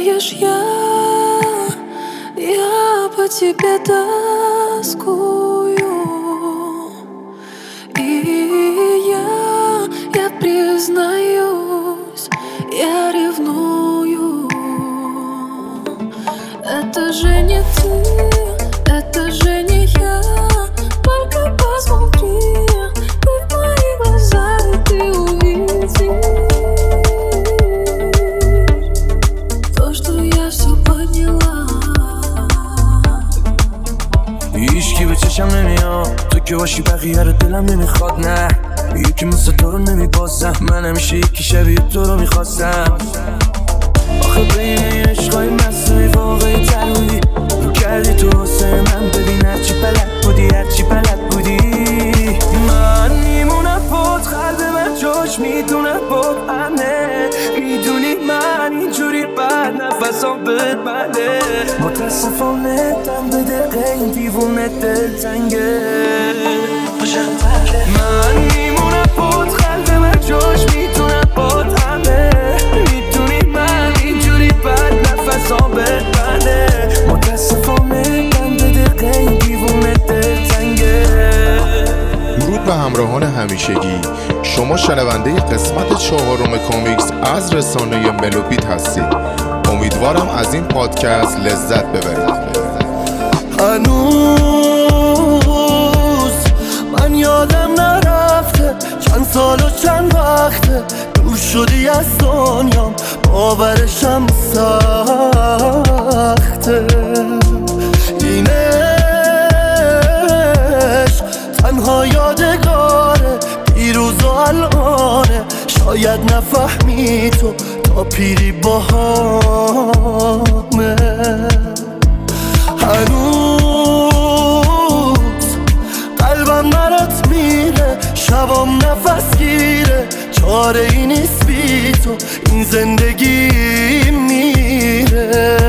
знаешь, я по тебе тоскую. И я признаюсь, я ревную. Это же не ты, это же не я. Только посмотри ты в мои глаза, и ты увидишь то, что я все поняла. هیچکی به چشم نمیاد تو که باشی بقیه رو دلم نمیخواد. نه یکی مثل تو رو نمیبازم، من همیشه یکی شبیه تو رو میخواستم. آخه بین این عشقای مصنوعی واقعی تر بودی، رو کردی تو واسه من. ببین هرچی بلد بودی، هرچی بلد بودی. من میمونم بود، قلب من جاش میدونه بود همه. میدونی من اینجوری بد نفسام بد بده. متاسفانه دم به دقیقه این دیوونه دل تنگه. من میمونم بود، قلب من جاش میدونه بود همه. میدونی من اینجوری بد نفسام بد بده. متاسفانه دم به دقیقه این دیوونه دل تنگه. درود به همراهان همیشگی، شما شنونده قسمت 4 کامیکس از رسانه ملوبیت هستید. امیدوارم از این پادکست لذت ببرید. هنوز من یادم نرفته چند سال و چند وقته دور شدی از دنیام، باورشم سخته. این عشق تنها یادگاره، دیروز و الانه. شاید نفهمی تو تا پیری باهامه. هنوز قلبم برات میره، شبام نفس گیره. چاره ای نیست بی تو این زندگی میره.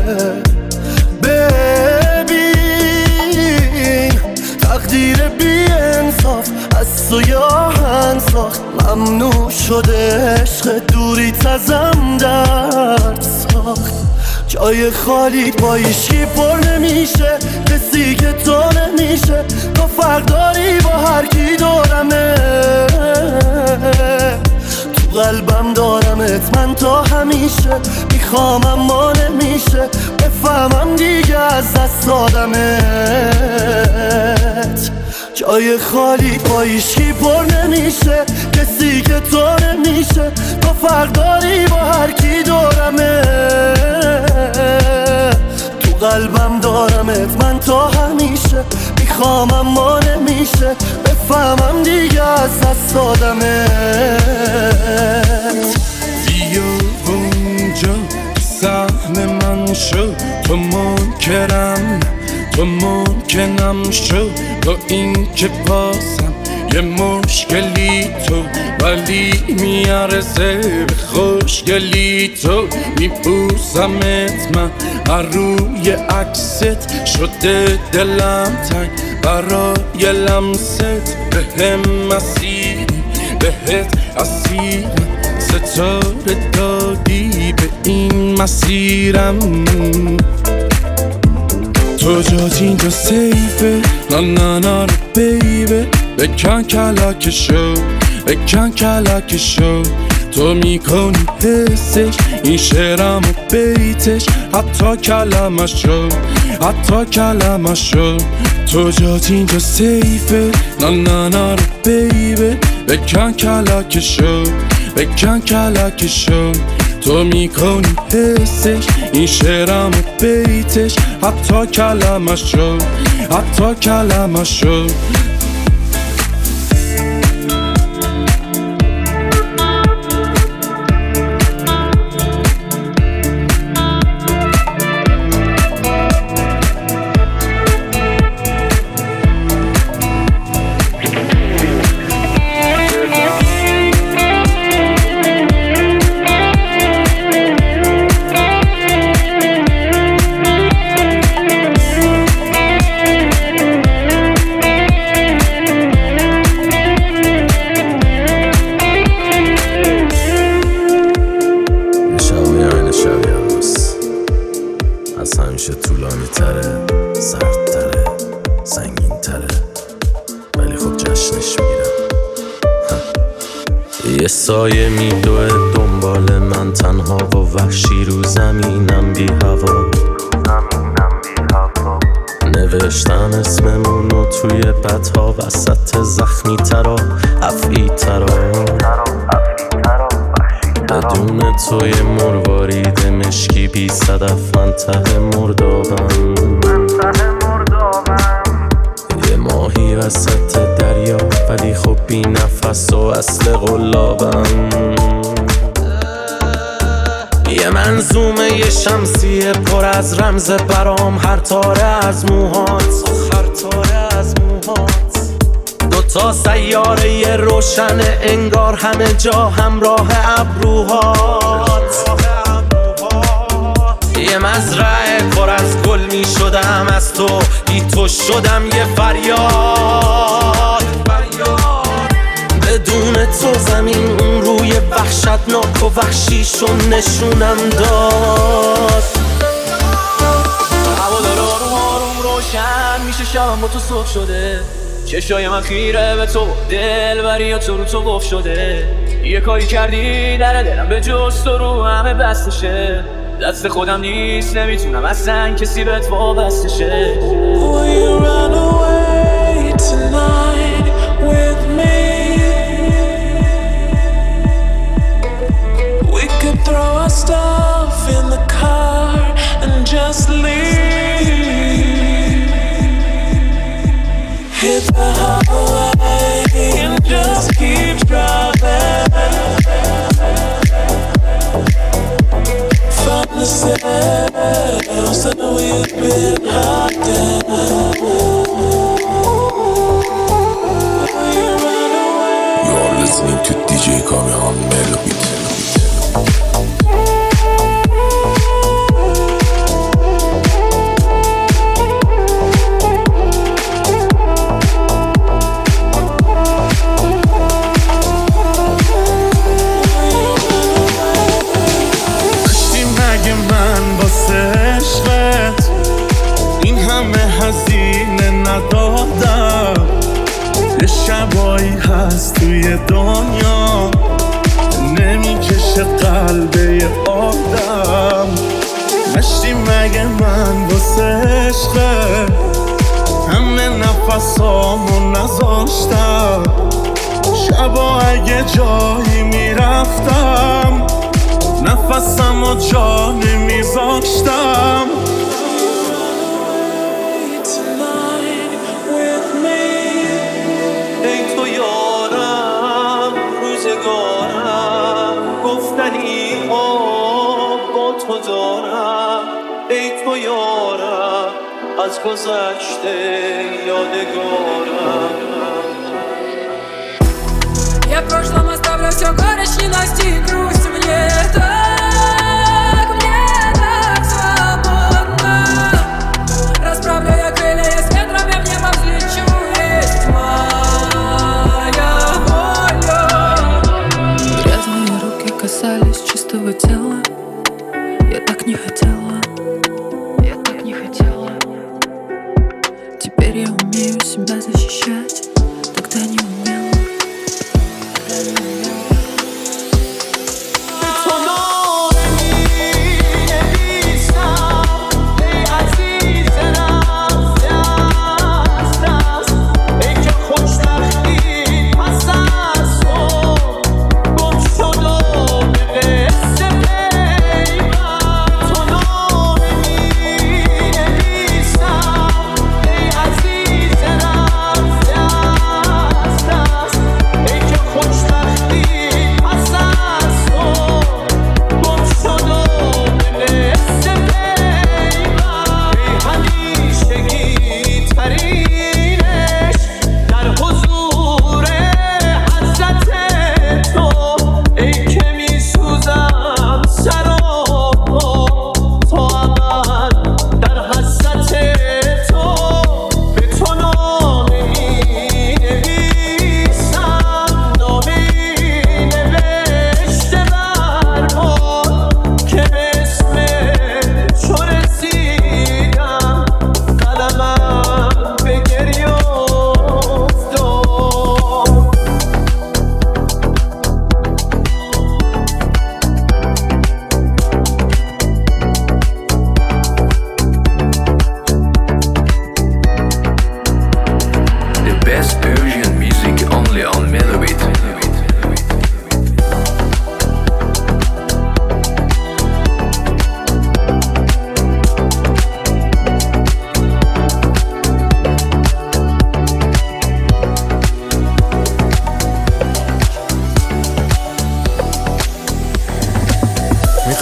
ببین تقدیر بی انصاف از تو یاهن ساخت. ممنوع شده عشق، دوریت ازم درد ساخت. جای خالی با هیچکی پر نمیشه، کسی که تو نمیشه. تو فرق داری با هر کی دورمه. تو قلبم دارمت من تا همیشه. میخوام اما نمیشه بفهمم دیگه از دست دادمت. جای خالی با هیچکی پر نمیشه، کسی که تو نمیشه. تو فرق داری با هر کی دورمه. تو قلبم دارمت من تا همیشه. میخوام اما نمیشه بفهمم دیگه از دست دادمت. بیا اونجا صحنه من شو، تو ممکنم شو. با این که بازم یه مشکلی تو، ولی میارزه به خوشگلی تو. میبوسمت من هر روی عکست، شده دلم تنگ برای لمست. بهم مسیری بهت اسیرم، ستاره دادی به این مسیرم. تو جات اینجا سیفه، نه بیبه. بکن کلکشو تو میکنی حسش. این شعرم و بیتش حتی کلمشو. تو جات اینجا سیفه، نه بیبه. بکن کلکشو تو میکنی حسش. این شعرم و بیتش حتی کلمشو. ولی خب جشنش میگیرم. یه سایه میدوه دنبال من تنها و وحشی رو زمینم بی هوا. نوشتم اسممونو توی بدها وسط زخمی ترا افعی ترا. بدون توی مروارید مشکی بی صدف من ته مردابم. یه ماهی وسط دریا ولی خب بی نفس و اصل قلابم. یه منظومه یه شمسیه پر از رمز برام، هر تاره از موهات دوتا سیاره یه روشنه انگار همه جا همراه ابروهات. یه مزرعه پر از گل می شدم از تو، بی تو شدم یه فریاد. بدون تو زمین اون روی وحشتناک و وحشیشون نشونم داد. هوا داره آروم آروم روشن میشه، شبم با تو صبح شده. چشای من خیره به تو، دلبری تو رو تو گفت شده. یه کاری کردی در دلم به جز تو رو همه بستشه. دست خودم نیست نمیتونم اصلا کسی بهت وابسته شه. Will you run away tonight with me? We could throw our stuff in the car and just leave. Hit the highway and just keep driving. Find the cells that we've been hiding. You are listening to DJ Kami on Melobit. شبایی هست توی دنیا نمیکشه قلبه آدم. نشتی مگه من واسه عشقه همه نفسامو نذاشتم. شبا اگه جایی میرفتم نفسمو جا نمیذاشتم. گفتنی با تو دارم ای تو یارم، از گذشته یادگارم. Я в прошлом оставлю все горечь, ненависть и грусть. Мне так свободно. Расправлю я крылья, я с ветрами в небо взлечу. Есть моя воля. Грязные руки касались чистого тела. Я так не хотела. Теперь я умею себя защищать.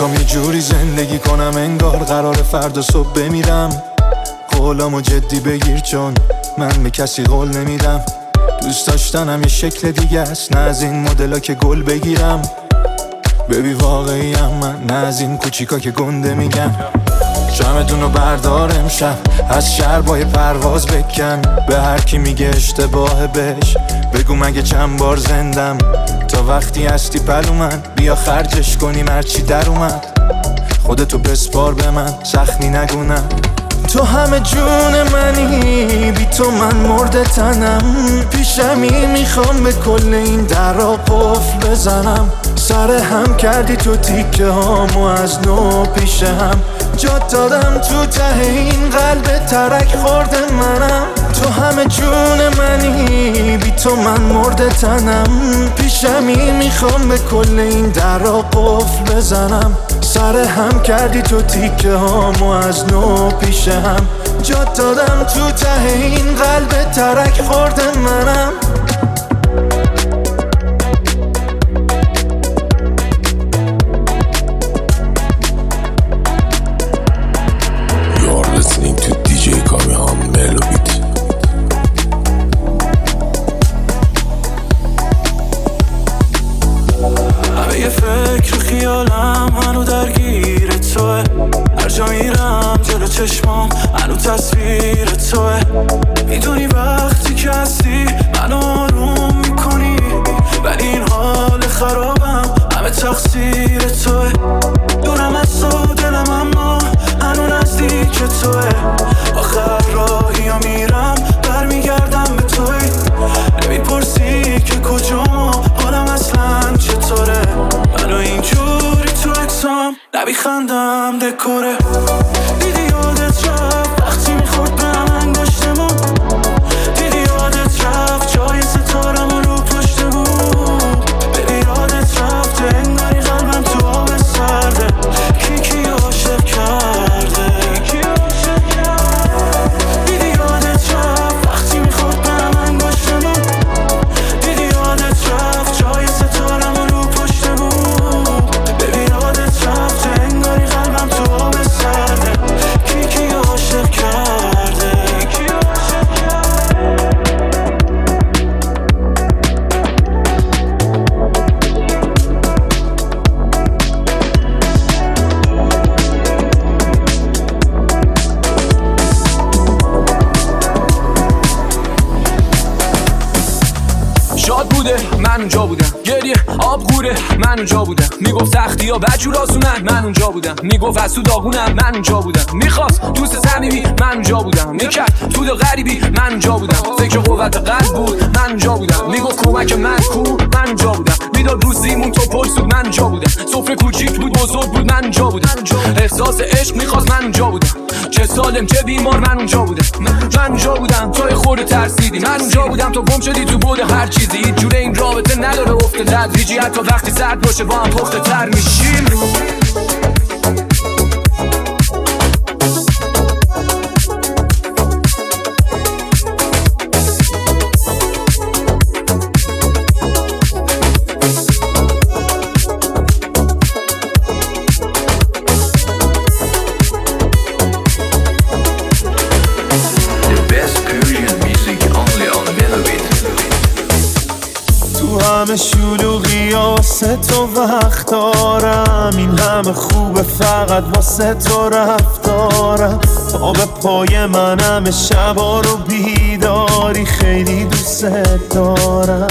میخوام یه جوری زندگی کنم انگار قرار فردا صبح بمیرم. قولامو جدی بگیر چون من به کسی قول نمیدم. دوست داشتنم یه شکل دیگه است، نه از این مدلا که گل بگیرم. ببی واقعیم من، نه از این کوچیکا که گنده میگن. جمعتونو بردار امشب از شهر با یه پرواز بکن. به هر کی میگه اشتباه بهش بگو مگه چند بار زندم. تا وقتی هستی پلو من بیا خرجش کنیم هرچی در اومد. خودتو بسپار به من سختی نگونم. تو همه جون منی، بی تو من مرده تنم. پیشمی میخوام به کل این درا قفل بزنم. سر هم کردی تو تیکه هامو از نو پیش هم. جات دادم تو ته این قلب ترک خورده منم. تو همه جون منی، بی تو من مرده تنم. پیشمی میخوام به کل این درا قفل بزنم. سر هم کردی تو تیکه هامو از نو پیش هم. جات دادم تو ته این قلب ترک خورده منم. You're listening to DJ Kamihan Melobit. همه یه فکر و خیالم هنو درگیر توه. هر جا میرم جلو چشمام هنو تصویر توه. میدونی وقتی که هستی منو آروم میکنی، ولی این حال خرابم همه تقصیر توه. دورم از تو دلم اما هنو نزدیک توه. آخر راهی ها میرم برمیگردم به توی. نمیپرسی که کجام حالم اصلا چطوره. منو اینجوری تو اکسام نمیخندم دکوره. دیدی یادت رفت وقتی میخورد به هم انگشتمون. دیدی یادت رفت جای ستارم رو پشت بود. ببی یادت رفت انگاری قلبم تو آب سرده. کی عاشق کرده. دیدی یادت رفت وقتی میخورد به هم انگشتمون. دیدی یادت رفت جای ستارم رو پشت بود. ببی یادت رفت انگاری قلبم تو آب سرده. کی عاشق کرده. شاد بوده من اونجا بودم، گریه آب غوره من اونجا بودم. میگفت سختی ها بجور آسونن من اونجا بودم. میگفت از تو داغونم من اونجا بودم. میخواست دوست صمیمی من اونجا بودم. میکرد تو دل غریبی من اونجا بودم. فکر قوت قلب بود من اونجا بودم. میگفت کمک من کو من اونجا بودم. میداد روزیمون تو پلسود من اونجا بودم. سفره کوچیک بود بزرگ بود من اونجا بودم. احساس عشق میخواست من اونجا بودم. چه سالم چه بیمار من اونجا بودم. من اونجا بودم تو خورده ترسیدی. من اونجا بودم تو گم شدی تو بود هر چیزی. هیچ جوره این رابطه نداره افت تدریجی. حتی وقتی سرد باشه با هم پخته تر میشیم. همه شلوغی واسه تو وقت دارم. این همه خوبه فقط واسه تو رفتارم. پا به پای من همه شبا رو بیداری. خیلی دوست دارم.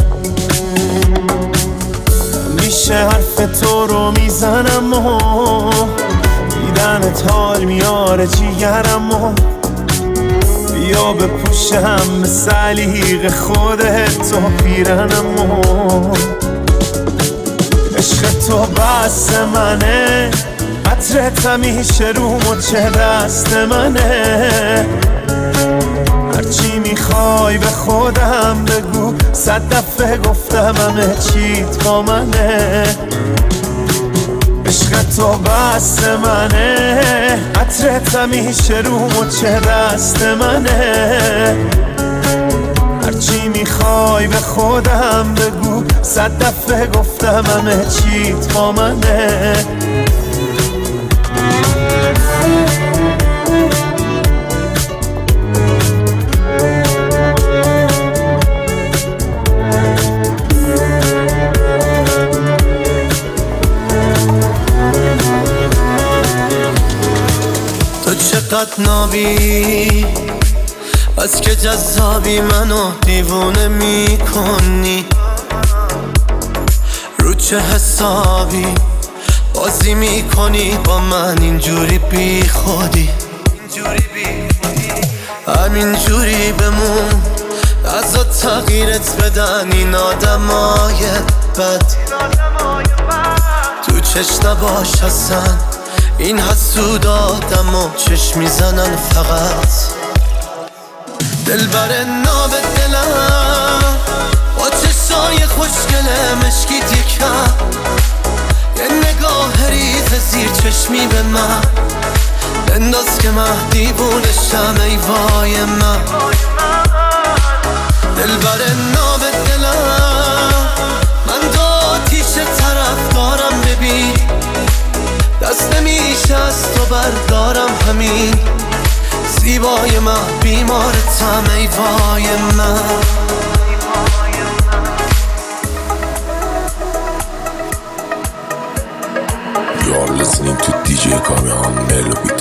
میشه حرف تو رو میزنم و دیدنت حال میاره جیگرم و بیا بپوشم به سلیق خودت تو پیرنم و عشق تو بس منه. عطرت همیشه رو مچه دست منه. هرچی میخوای به خودم بگو. 100 دفعه گفتم همه چیت با منه. عشق تو بس منه. عطرت همیشه رو مچه دست منه. هرچی میخوای به خودم بگو. 100 دفعه گفتم همه چیت با منه. عشقت نابی از که جذابی منو دیوونه میکنی رو چه حسابی بازی میکنی با من اینجوری بی خودی همینجوری بمون از تغییرت بدن این آدمای بد تو چشم نباش هستن این حسود آدم و چشم میزنن فقط دل بر ناب دلم با چشای خوشگله مشکیت یکم یه نگاه ریز زیر چشمی به من بنداز که من دیوونشم ای وای من دل بر ناب دلم من دو آتیش طرف دارم ببین دست نمیشه از تو بردارم همین زیبای من بیمارتم ای وای من You're listening to DJ Kamihan Melobit.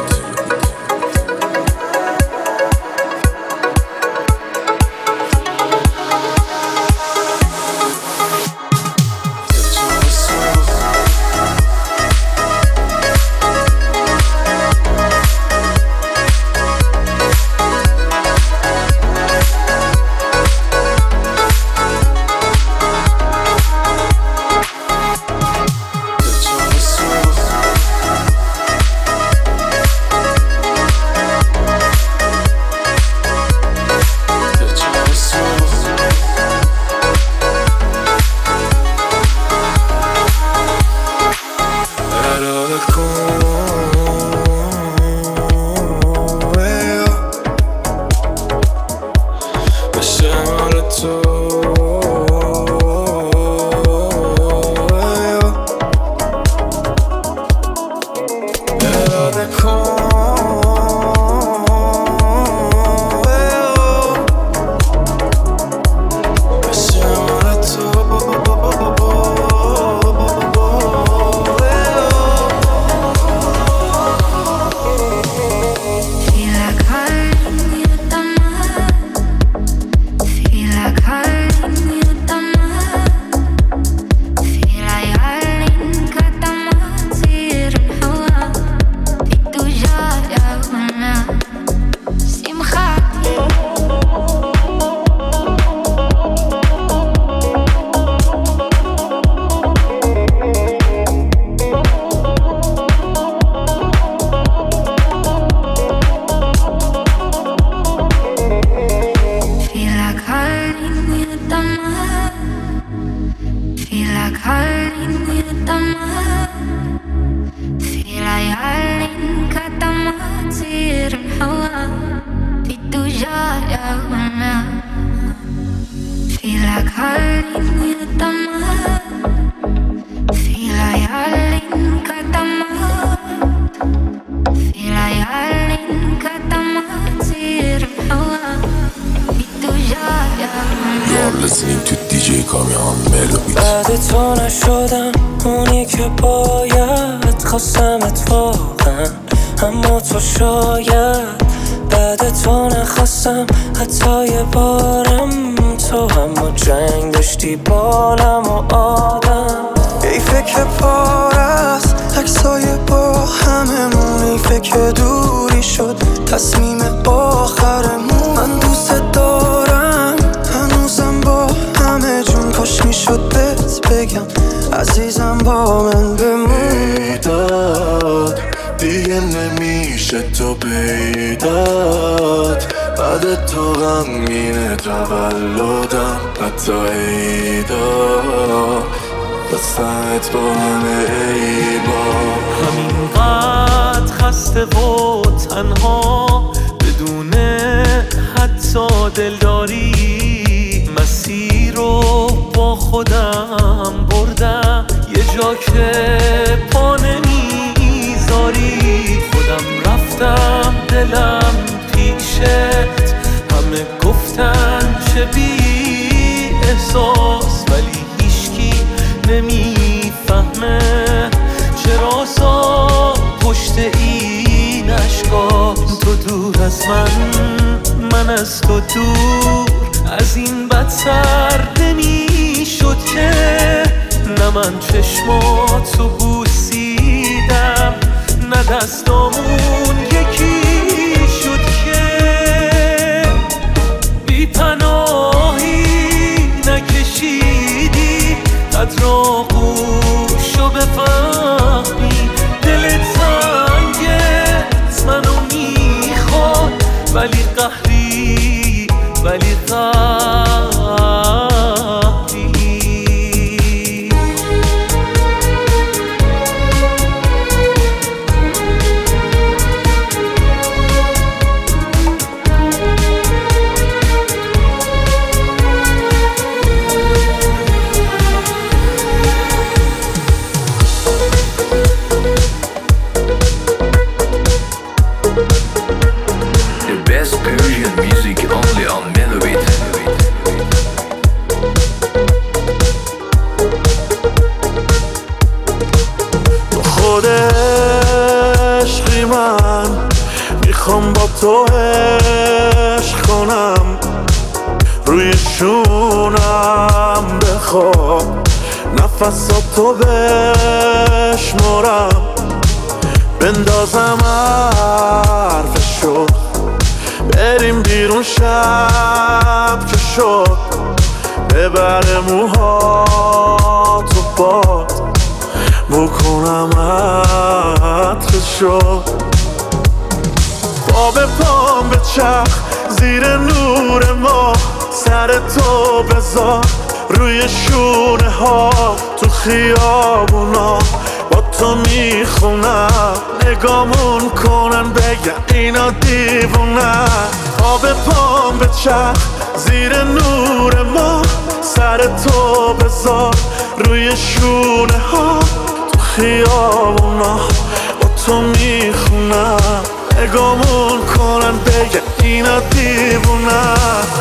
بعد تو نشدم اونی که باید خواستمت واقعا اما تو شاید بعد تو نخواستم حتی یه بارم تو اما جنگ داشتی بالم و آدم ای فکر پارست عکسای با هممون ای فکر دوری شد تصمیم آخرمون من دوست دارم هنوزم با همه جون کاش میشد بهت بگم عزیزم با من بمون بیداد دیگه نمیشه تو پیداد بعد تو غمگین تولدم حتی عیدا دستت با همه عیبا همینقدر خسته و تنها بدون حتی دلداری مسیر رو با خودم بردم یه جا که پا نمیذاری خودم رفتم دلم پیشت همه گفتن چه بی احساس ولی هیچکی نمیفهمه چرا سا پشت این اشکا من از تو دور از این بدتر نمی شد که نه من چشماتو بوسیدم نه دستامون یکی شد که بی پناهی نکشیدی قدر آغوشو بفهمی دل تنگه منو میخواد ولی قهری ولی میخوام با تو عشق کنم روی شونم بخواب نفساتو بشمارم بندازم حرفشو بریم بیرون شب که شد ببر موهاتو باد بکنم عطرشو پا به پام به چرخ زیر نور ما سر تو بذار روی شونه ها تو خیابونا با تو میخونم نگامون کنن بگن اینا دیوونن پا به پام به چرخ زیر نور ما سر تو بذار روی شونه ها تو خیابونا با تو میخونم نگامون کنن بگه اینا دیوونن